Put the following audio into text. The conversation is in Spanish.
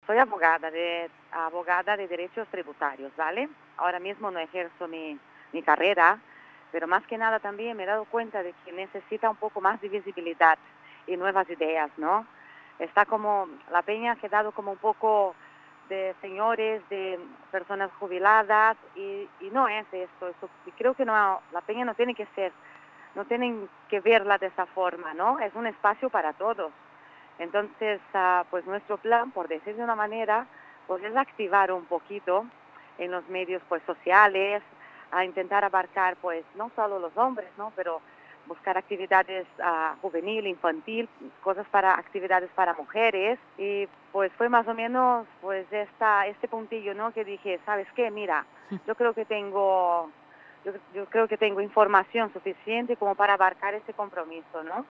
Soy abogada de derechos tributarios, ¿vale? Ahora mismo no ejerzo mi carrera, pero más que nada también me he dado cuenta de que necesita un poco más de visibilidad y nuevas ideas, ¿no? Está como, la peña ha quedado como un poco de señores, de personas jubiladas y no es esto. Y creo que no, la peña no tiene que ser, no tienen que verla de esa forma, ¿no? Es un espacio para todos. Entonces, pues nuestro plan, por decir de una manera, pues es activar un poquito en los medios pues sociales, a intentar abarcar pues no solo los hombres, ¿no? Pero buscar actividades juvenil, infantil, cosas para actividades para mujeres y pues fue más o menos pues este puntillo, ¿no? Que dije, ¿sabes qué? Mira, yo creo que tengo yo creo que tengo información suficiente como para abarcar ese compromiso, ¿no?